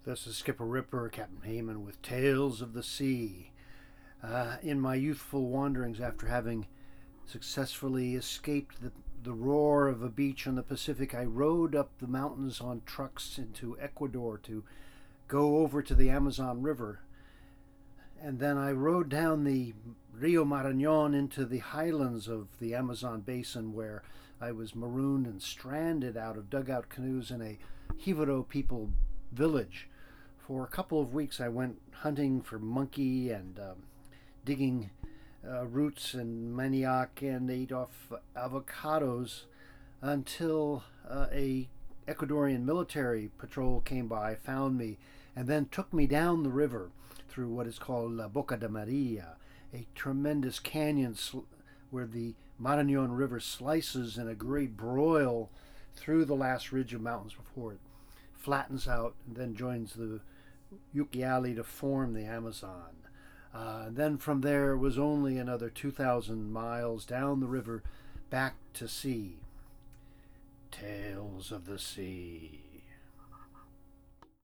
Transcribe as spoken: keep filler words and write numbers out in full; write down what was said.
This is Skipper Ripper, Captain Hayman, with Tales of the Sea. Uh, in my youthful wanderings, after having successfully escaped the, the roar of a beach on the Pacific, I rode up the mountains on trucks into Ecuador to go over to the Amazon River. And then I rode down the Rio Marañón into the highlands of the Amazon basin, where I was marooned and stranded out of dugout canoes in a Jivaro people village. For a couple of weeks I went hunting for monkey and um, digging uh, roots and manioc and ate off avocados until uh, a Ecuadorian military patrol came by, found me, and then took me down the river through what is called La Boca de Maria, a tremendous canyon sl- where the Marañón River slices in a great broil through the last ridge of mountains before it flattens out and then joins the Ucayali to form the Amazon. Uh, then from there it was only another two thousand miles down the river back to sea. Tales of the Sea.